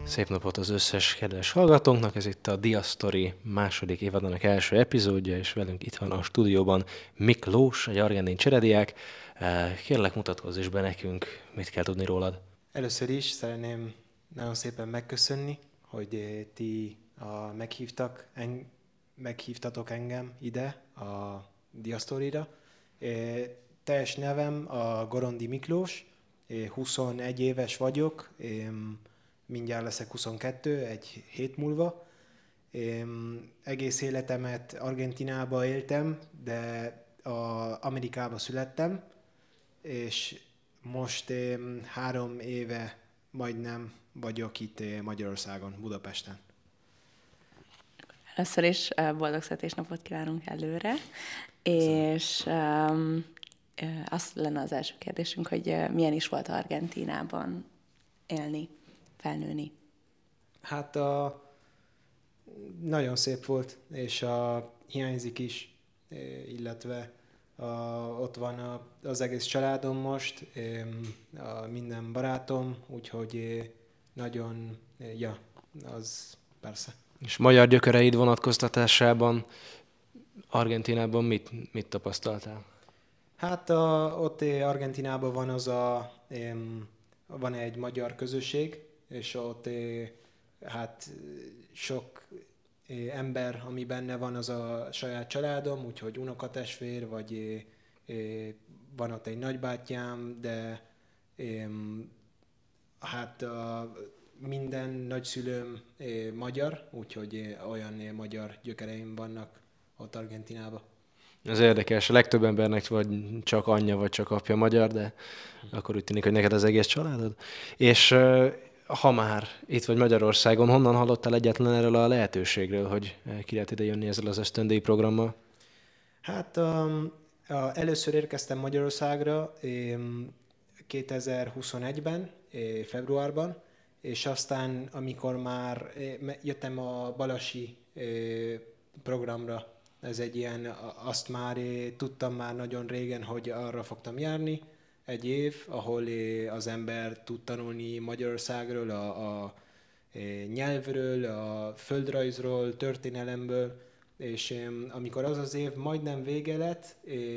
Szép napot az összes kedves hallgatónknak, ez itt a Diasztori második évadának első epizódja, és velünk itt van a stúdióban Miklós, egy argentin cserediák. Kérlek, mutatkozz is be nekünk, mit kell tudni rólad. Először is szeretném nagyon szépen megköszönni, hogy ti meghívtatok engem ide a Diasztorira. Teljes nevem a Gorondi Miklós, 21 éves vagyok, mindjárt leszek 22, egy hét múlva. Egész életemet Argentinában éltem, de Amerikában születtem, és most 3 éve majdnem vagyok itt Magyarországon, Budapesten. Először is boldog születésnapot kívánunk előre, és azt lenne az első kérdésünk, hogy milyen is volt Argentínában élni, felnőni? Hát nagyon szép volt, és hiányzik is, illetve ott van az egész családom most, minden barátom, úgyhogy nagyon, az persze. És magyar gyökereid vonatkoztatásában Argentínában mit tapasztaltál? Hát ott Argentinában van egy magyar közösség, és ott hát sok ember, ami benne van, az a saját családom, úgyhogy unokatestvér, vagy van ott egy nagybátyám, de hát minden nagyszülőm magyar, úgyhogy olyan magyar gyökereim vannak ott Argentinában. Ez érdekes, a legtöbb embernek vagy csak anyja, vagy csak apja magyar, de akkor úgy tűnik, hogy neked az egész családod. És ha már itt vagy Magyarországon, honnan hallottál egyetlen erről a lehetőségről, hogy ki lehet ide jönni ezzel az ösztöndíj programmal? Hát először érkeztem Magyarországra 2021-ben, februárban, és aztán, amikor már jöttem a Balasi programra, ez egy ilyen, azt már tudtam már nagyon régen, hogy arra fogtam járni, egy év, ahol az ember tud tanulni Magyarországról, a nyelvről, a földrajzról, történelemből, és amikor az év majdnem vége lett,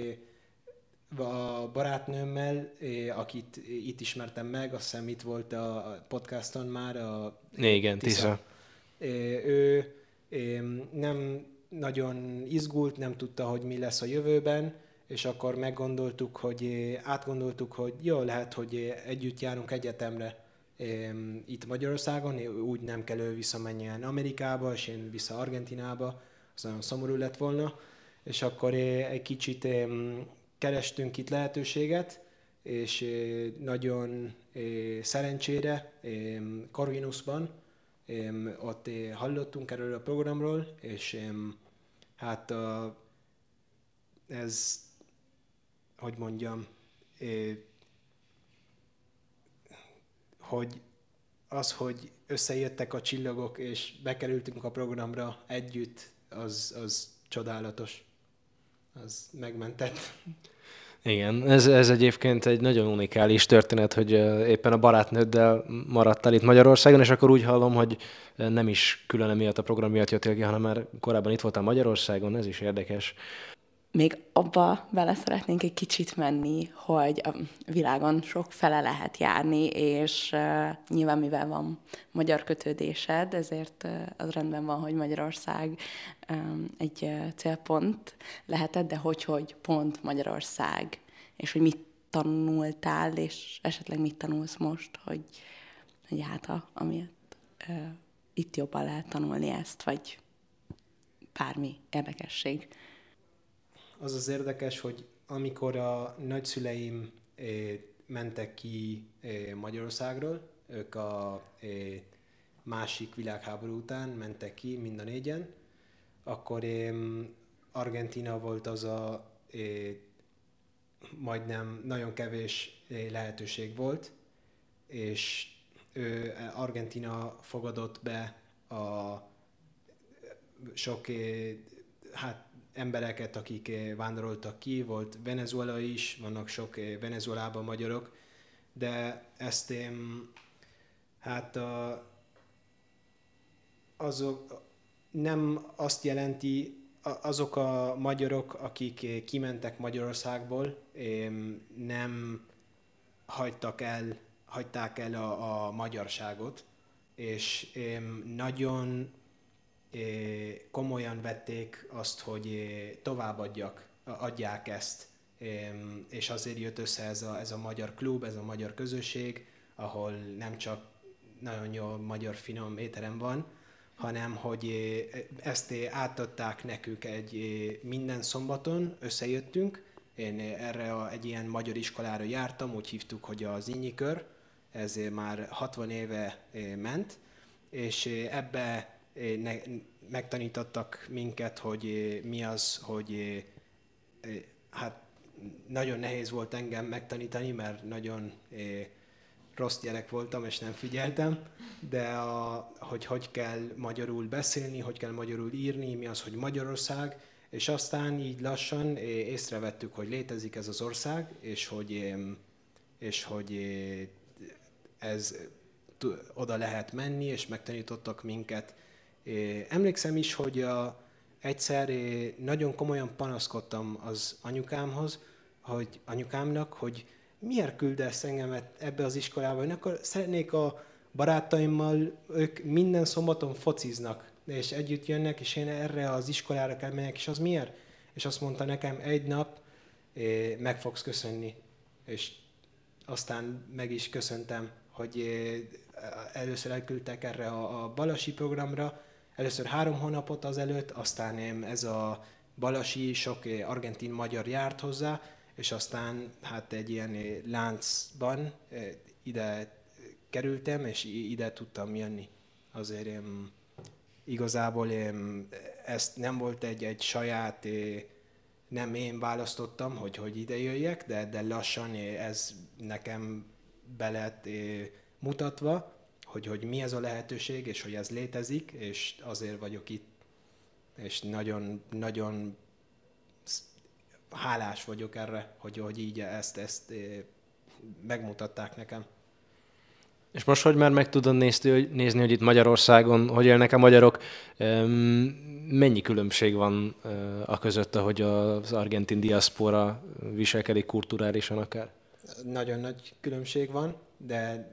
a barátnőmmel, akit itt ismertem meg, azt hiszem itt volt a podcaston már, Igen, Tisza. Ő nem nagyon izgult, nem tudta, hogy mi lesz a jövőben, és akkor átgondoltuk, hogy jó, lehet, hogy együtt járunk egyetemre itt Magyarországon, úgy nem kell ő visszamenjen Amerikába, és én vissza Argentinába, az nagyon szomorú lett volna, és akkor egy kicsit kerestünk itt lehetőséget, és nagyon szerencsére Corvinusban ott hallottunk erről a programról, és hát ez, hogy mondjam, hogy összejöttek a csillagok, és bekerültünk a programra együtt, az csodálatos. Az megmentett. Igen, ez egyébként egy nagyon unikális történet, hogy éppen a barátnőddel maradtál itt Magyarországon, és akkor úgy hallom, hogy nem is külön emiatt a program miatt jöttél ki, hanem már korábban itt voltál Magyarországon, ez is érdekes. Még abba bele szeretnénk egy kicsit menni, hogy a világon sok fele lehet járni, és nyilván mivel van magyar kötődésed, ezért az rendben van, hogy Magyarország egy célpont lehetett, de hogy pont Magyarország, és hogy mit tanultál, és esetleg mit tanulsz most, hogy hát amiatt itt jobban lehet tanulni ezt, vagy bármi érdekesség. Az érdekes, hogy amikor a nagyszüleim mentek ki Magyarországról, ők a másik világháború után mentek ki mind a négyen, akkor Argentína volt az majdnem nagyon kevés lehetőség volt, és Argentína fogadott be a sok embereket, akik vándoroltak ki, volt Venezuela is, vannak sok Venezuelában magyarok, de ezt azok nem azt jelenti, azok a magyarok, akik kimentek Magyarországból, nem hagyták el a magyarságot, és nagyon komolyan vették azt, hogy adják ezt, és azért jött össze ez a magyar klub, ez a magyar közösség, ahol nem csak nagyon jó magyar finom étterem van, hanem hogy ezt átadták nekünk minden szombaton, összejöttünk. Én erre egy ilyen magyar iskolára jártam, úgy hívtuk, hogy az Ínyi Kör, ez már 60 éve ment, és ebbe megtanítottak minket, hogy mi az, hogy hát nagyon nehéz volt engem megtanítani, mert nagyon rossz gyerek voltam, és nem figyeltem, de hogy kell magyarul beszélni, hogy kell magyarul írni, mi az, hogy Magyarország, és aztán így lassan észrevettük, hogy létezik ez az ország, és hogy ez oda lehet menni, és megtanítottak minket. Emlékszem is, hogy egyszer nagyon komolyan panaszkodtam az anyukámnak, hogy miért küldesz engemet ebbe az iskolába? Én akkor szeretnék a barátaimmal, ők minden szombaton fociznak, és együtt jönnek, és én erre az iskolára kell menjek, és az miért? És azt mondta nekem, egy nap meg fogsz köszönni. És aztán meg is köszöntem, hogy először elküldtek erre a balasi programra, először 3 hónapot azelőtt, aztán ez a balasi, sok argentin magyar járt hozzá, és aztán hát egy ilyen láncban ide kerültem, és ide tudtam jönni. Azért igazából ezt nem volt egy saját, nem én választottam, hogy ide jöjjek, de lassan ez nekem be lett mutatva, hogy mi ez a lehetőség, és hogy ez létezik, és azért vagyok itt, és nagyon, nagyon hálás vagyok erre, hogy így ezt megmutatták nekem. És most, hogy már meg tudod nézni, hogy itt Magyarországon, hogy élnek a magyarok, mennyi különbség van a között, ahogy az argentin diaszpora viselkedik kulturálisan akár? Nagyon nagy különbség van, de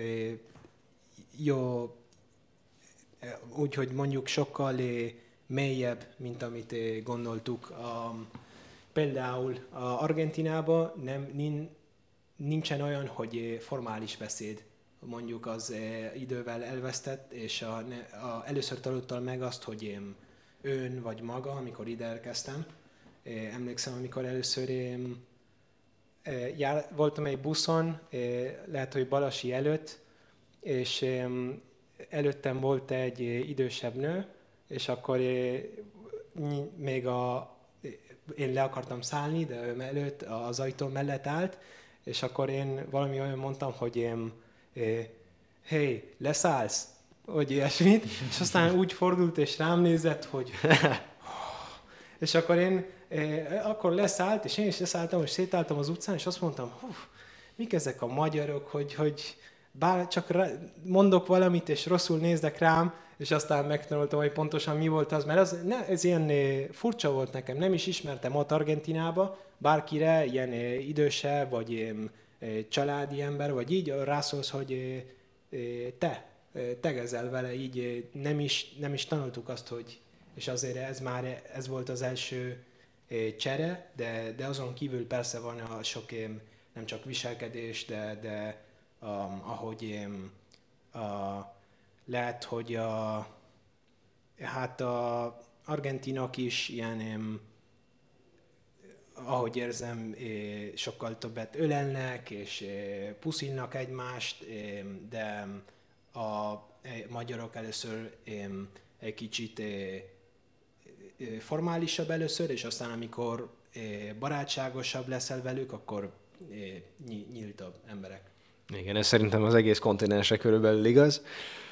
jó, úgyhogy mondjuk sokkal mélyebb, mint amit gondoltuk. Például Argentinában nincsen olyan, hogy formális beszéd. Mondjuk az idővel elvesztett, és először tanultam meg azt, hogy ön vagy maga, amikor ide érkeztem. Emlékszem, amikor először voltam egy buszon, lehet, hogy Balasi előtt, és előttem volt egy idősebb nő, és akkor még én le akartam szállni, de ő előtt az ajtó mellett állt, és akkor én valami olyan mondtam, hogy hey, leszállsz? Vagy ilyesmit, és aztán úgy fordult és rám nézett, hogy és akkor én akkor leszállt, és én is leszálltam, és sétáltam az utcán, és azt mondtam, mik ezek a magyarok, hogy bár csak mondok valamit, és rosszul néznek rám, és aztán megtanultam, hogy pontosan mi volt az, mert ez ilyen furcsa volt nekem, nem is ismertem ott Argentinába, bárkire, ilyen idősebb, vagy családi ember, vagy így rászólsz, hogy tegezel vele, így nem is tanultuk azt, hogy, és azért ez volt az első csere, de azon kívül persze van a sok nem csak viselkedés, de ahogy lehet, hogy hát a argentinok is ilyen, ahogy érzem, sokkal többet ölelnek, és puszilnak egymást, de a magyarok először egy kicsit formálisabb először, és aztán amikor barátságosabb leszel velük, akkor nyíltabb emberek. Igen, ez szerintem az egész kontinensre körülbelül igaz.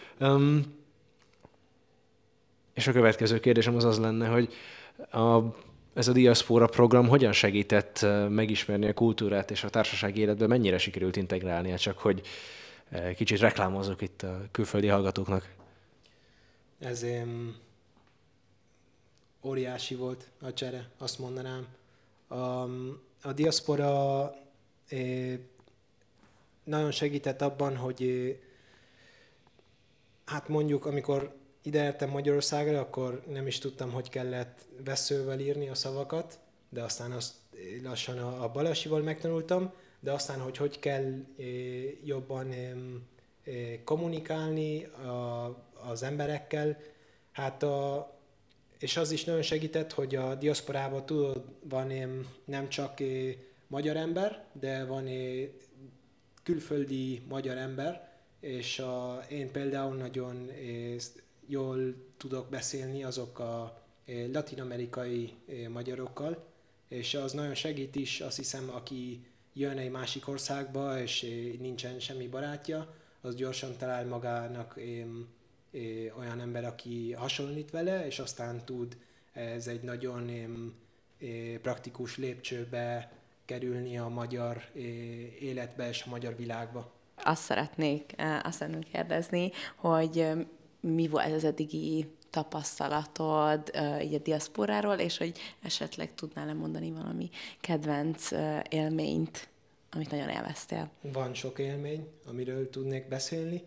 És a következő kérdésem az lenne, hogy ez a diaszpora program hogyan segített megismerni a kultúrát és a társasági életben, mennyire sikerült integrálnia, csak hogy kicsit reklámozzuk itt a külföldi hallgatóknak. Ez óriási volt a csere, azt mondanám. A diaszpora nagyon segített abban, hogy hát mondjuk, amikor ideértem Magyarországra, akkor nem is tudtam, hogy kellett veszővel írni a szavakat, de aztán azt lassan a Balasival megtanultam, de aztán, hogy kell jobban kommunikálni az emberekkel, hát és az is nagyon segített, hogy a diaszporában tudod, van nem csak magyar ember, de van külföldi magyar ember, és én például nagyon jól tudok beszélni azok a latin-amerikai magyarokkal, és az nagyon segít is, azt hiszem, aki jön egy másik országba, és nincsen semmi barátja, az gyorsan talál magának olyan ember, aki hasonlít vele, és aztán tud ez egy nagyon praktikus lépcsőbe kerülni a magyar életbe és a magyar világba. Azt szeretném kérdezni, hogy mi volt az eddigi tapasztalatod így a diaszporáról, és hogy esetleg tudnál mondani valami kedvenc élményt, amit nagyon élveztél? Van sok élmény, amiről tudnék beszélni.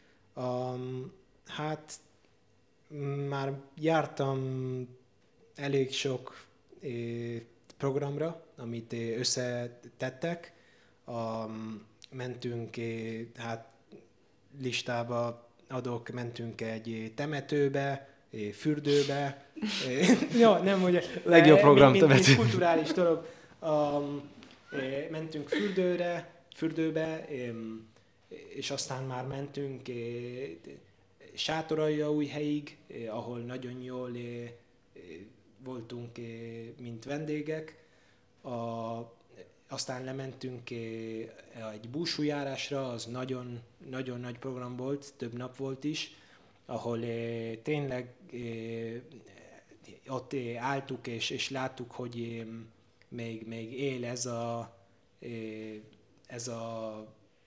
Hát már jártam elég sok programra, amit összetettek. Mentünk, hát listába mentünk egy temetőbe, fürdőbe. Ja, nem, hogy legjobb program mint kulturális dolog. Mentünk fürdőbe, és aztán már mentünk Sátoraljaújhelyig, ahol nagyon jól voltunk, mint vendégek. Aztán lementünk egy búsújárásra, az nagyon, nagyon nagy program volt, több nap volt is, ahol tényleg ott álltuk és láttuk, hogy még él ez a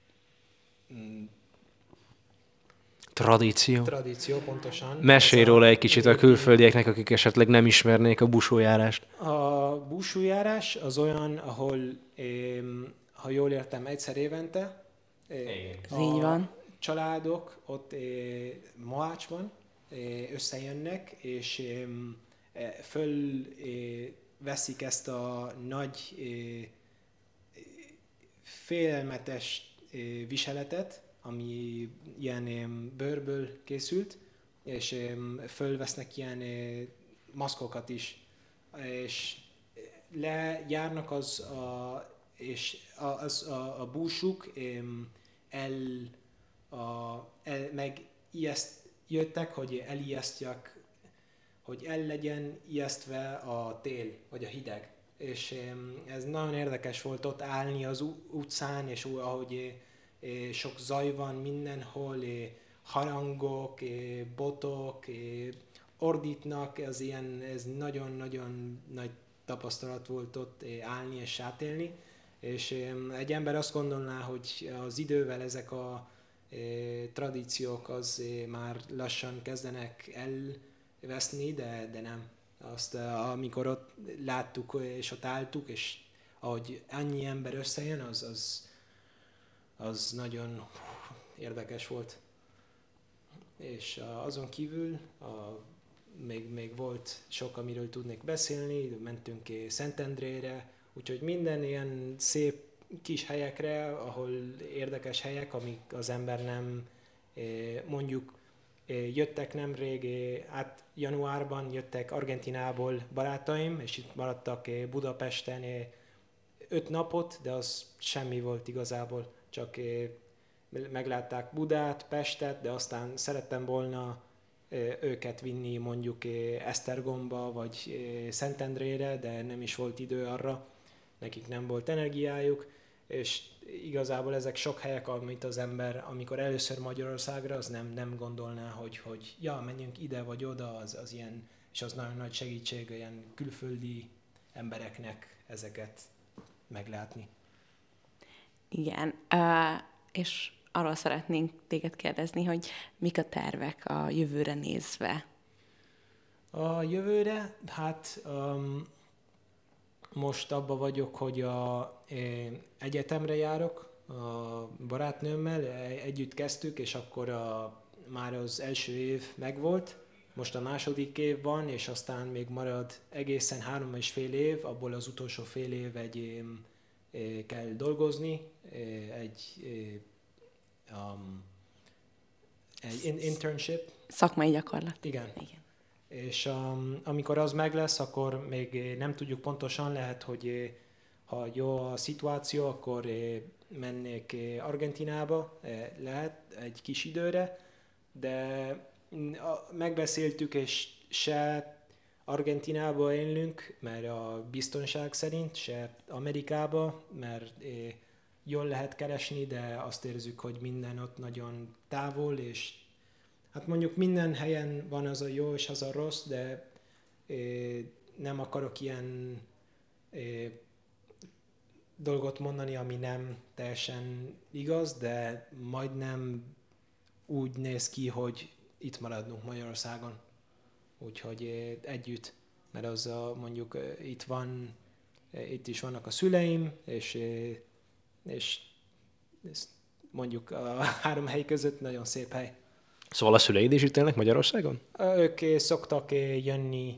Tradíció, pontosan. Mesélj róla egy kicsit a külföldieknek, akik esetleg nem ismernék a búsójárást. A búsójárás az olyan, ahol, ha jól értem, egyszer évente Így van. Családok ott Mohácsban összejönnek, és fölveszik ezt a nagy félelmetes viseletet, ami ilyen bőrből készült, és fölvesznek ilyen maszkokat is, és lejárnak a búsuk jöttek, hogy elijesztjak, hogy el legyen ijesztve a tél, vagy a hideg. És ez nagyon érdekes volt ott állni az utcán, és ahogy sok zaj van mindenhol, harangok, botok, ordítnak, ez nagyon-nagyon nagy tapasztalat volt ott állni és átélni. És egy ember azt gondolná, hogy az idővel ezek a tradíciók az már lassan kezdenek elveszni, de nem. Azt, amikor ott láttuk és ott álltuk, és ahogy annyi ember összejön, az nagyon érdekes volt. És azon kívül még volt sok, amiről tudnék beszélni, mentünk Szentendrére, úgyhogy minden ilyen szép kis helyekre, ahol érdekes helyek, amik az ember nem, mondjuk jöttek nemrég, januárban jöttek Argentinából barátaim, és itt maradtak Budapesten 5 napot, de az semmi volt igazából, csak meglátták Budát, Pestet, de aztán szerettem volna őket vinni mondjuk Esztergomba vagy Szentendrére, de nem is volt idő arra, nekik nem volt energiájuk, és igazából ezek sok helyek, amit az ember, amikor először Magyarországra, az nem gondolná, hogy ja, menjünk ide vagy oda, az ilyen, és az nagyon nagy segítség ilyen külföldi embereknek ezeket meglátni. Igen, és arról szeretnénk téged kérdezni, hogy mik a tervek a jövőre nézve? A jövőre, hát most abban vagyok, hogy egyetemre járok a barátnőmmel, együtt kezdtük, és akkor már az első év megvolt, most a második év van, és aztán még marad egészen 3,5 év, abból az utolsó fél év kell dolgozni, egy internship. Szakmai gyakorlat. Igen. És amikor az meg lesz, akkor még nem tudjuk pontosan, lehet, hogy ha jó a szituáció, akkor mennék Argentinába, lehet egy kis időre, de megbeszéltük, és se Argentinába élünk, mert a biztonság szerint, se Amerikába, mert jól lehet keresni, de azt érzük, hogy minden ott nagyon távol, és hát mondjuk minden helyen van az a jó és az a rossz, de nem akarok ilyen dolgot mondani, ami nem teljesen igaz, de majdnem úgy néz ki, hogy itt maradunk Magyarországon. Úgyhogy együtt, mert az mondjuk itt is vannak a szüleim, és mondjuk a 3 hely között nagyon szép hely. Szóval a szüleid is itt élnek Magyarországon? Ők szoktak jönni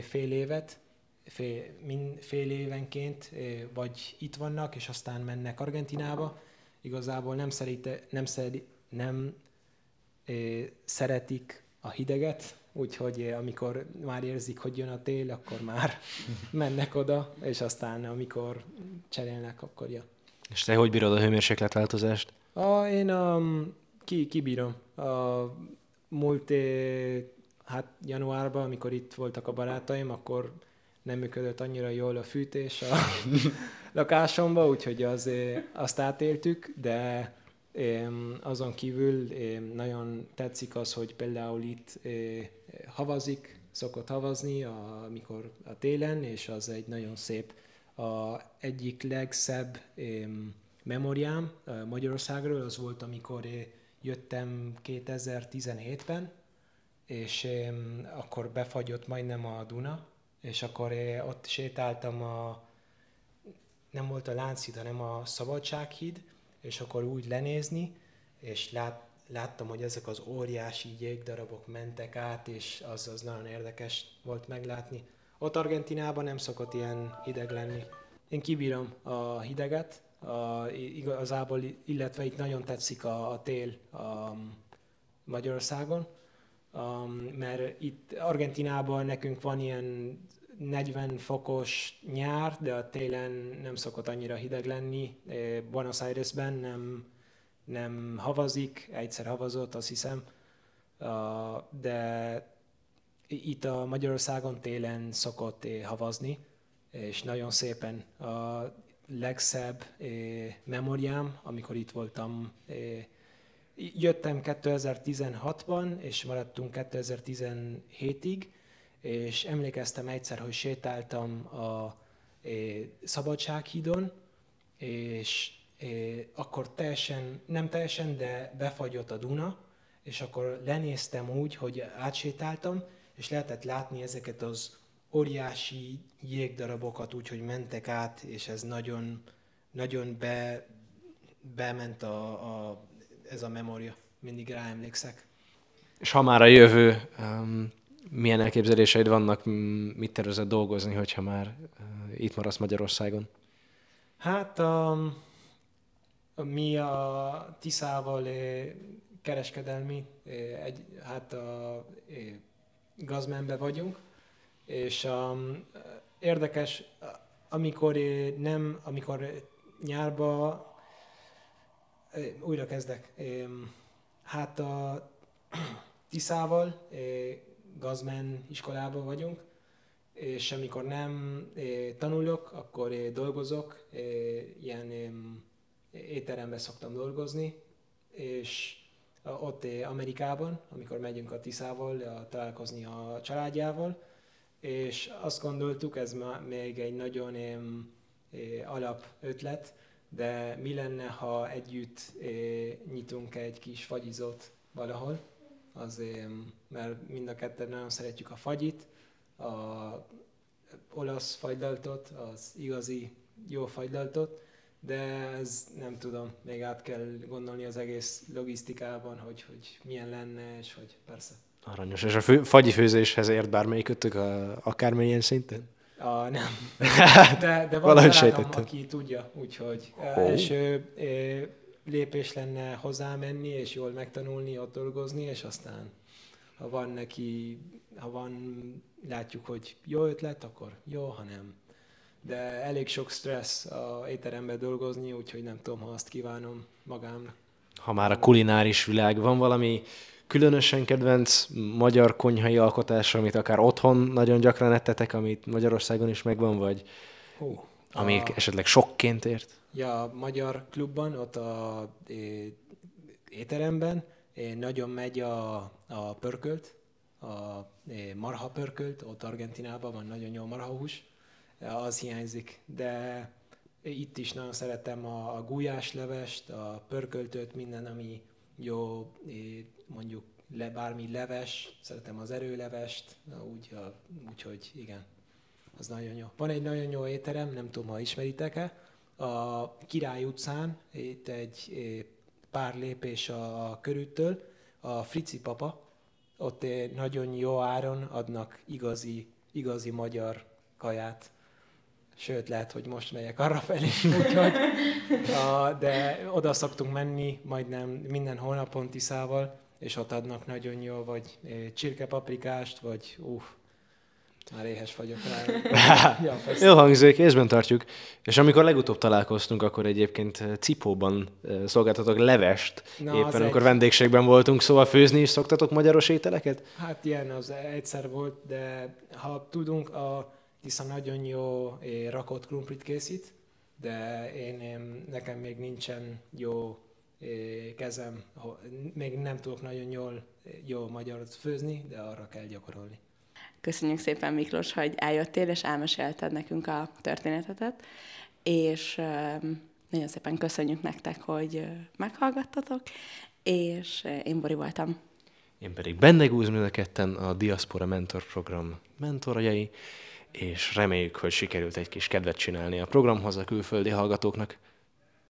fél évenként, vagy itt vannak, és aztán mennek Argentinába. Igazából nem szeretik a hideget, úgyhogy amikor már érzik, hogy jön a tél, akkor már mennek oda, és aztán amikor cserélnek, akkor ja. És te hogy bírod a hőmérsékletváltozást? Én kibírom. Múlt januárban, amikor itt voltak a barátaim, akkor nem működött annyira jól a fűtés a lakásomba, úgyhogy azt átéltük, de azon kívül nagyon tetszik az, hogy például itt szokott havazni, amikor a télen, és az egy nagyon szép, egyik legszebb memóriám Magyarországról, az volt, amikor jöttem 2017-ben, és akkor befagyott majdnem a Duna, és akkor ott sétáltam nem volt a Lánchíd, hanem a Szabadsághíd, és akkor úgy lenézni, és láttam, hogy ezek az óriási jégdarabok mentek át, és az nagyon érdekes volt meglátni. Ott Argentinában nem szokott ilyen hideg lenni. Én kibírom a hideget, igazából, illetve itt nagyon tetszik a tél Magyarországon, mert itt Argentinában nekünk van ilyen 40 fokos nyár, de a télen nem szokott annyira hideg lenni. Buenos Airesben nem havazik, egyszer havazott, azt hiszem, de itt a Magyarországon télen szokott havazni, és nagyon szépen a legszebb memóriám, amikor itt voltam. Jöttem 2016-ban, és maradtunk 2017-ig, és emlékeztem egyszer, hogy sétáltam a Szabadsághídon, és akkor nem teljesen, de befagyott a Duna, és akkor lenéztem úgy, hogy átsétáltam, és lehetett látni ezeket az óriási jégdarabokat úgy, hogy mentek át, és ez nagyon, nagyon bement ez a memória. Mindig ráemlékszek. És ha már a jövő, milyen elképzeléseid vannak, mit tervezed dolgozni, hogyha már itt maradsz Magyarországon? Hát mi a Tiszával kereskedelmi, gazmenbe vagyunk, és érdekes, amikor nyárba újra kezdek. Hát a Tiszával gazmen iskolában vagyunk, és amikor nem tanulok, akkor dolgozok, ilyen étteremben szoktam dolgozni, és ott Amerikában, amikor megyünk a Tiszával találkozni a családjával, és azt gondoltuk, ez még egy nagyon alap ötlet, de mi lenne, ha együtt nyitunk egy kis fagyizót valahol, mert mind a ketten nagyon szeretjük a fagyit, a olasz fagylaltot, az igazi jó fagylaltot, de ez nem tudom, még át kell gondolni az egész logisztikában, hogy milyen lenne, és hogy persze. Aranyos. És a fagyi főzéshez ért bármelyikötök akármilyen szinten? Nem. De van barátom, aki tudja, úgyhogy első lépés lenne hozzámenni, és jól megtanulni, ott dolgozni, és aztán látjuk, hogy jó ötlet, akkor jó, ha nem. De elég sok stressz a étteremben dolgozni, úgyhogy nem tudom, ha azt kívánom magámnak. Ha már a kulináris világ, van valami különösen kedvenc magyar konyhai alkotás, amit akár otthon nagyon gyakran ettetek, amit Magyarországon is megvan, vagy amik esetleg sokként ért? Ja, a magyar klubban, ott a étteremben nagyon megy a pörkölt, a marha pörkölt, ott Argentinában van nagyon jó marhahús, az hiányzik, de itt is nagyon szeretem a gulyáslevest, a pörköltöt, minden, ami jó, mondjuk bármi leves, szeretem az erőlevest, úgyhogy igen, az nagyon jó. Van egy nagyon jó étterem, nem tudom, ha ismeritek-e, a Király utcán, itt egy pár lépés a körúttől, a Frici Papa, ott nagyon jó áron adnak igazi magyar kaját. Sőt, lehet, hogy most megyek arrafelé, úgyhogy, de oda szoktunk menni majdnem minden hónapon Tiszával, és ott adnak nagyon jó, vagy csirkepaprikást, vagy már éhes vagyok rá. Jó hangzik, észben tartjuk. És amikor legutóbb találkoztunk, akkor egyébként Cipóban szolgáltatok levest, éppen amikor vendégségben voltunk, szóval főzni is szoktatok magyaros ételeket? Hát ilyen, az egyszer volt, de ha tudunk, a Tisza nagyon jó rakott krumplit készít, de nekem még nincsen jó kezem, még nem tudok nagyon jó magyarot főzni, de arra kell gyakorolni. Köszönjük szépen, Miklós, hogy eljöttél, és elmesélted nekünk a történetedet, és nagyon szépen köszönjük nektek, hogy meghallgattatok, és én Bori voltam. Én pedig Bendeg Uzmi, a ketten a Diaspora Mentor Program mentorjai, és reméljük, hogy sikerült egy kis kedvet csinálni a programhoz a külföldi hallgatóknak.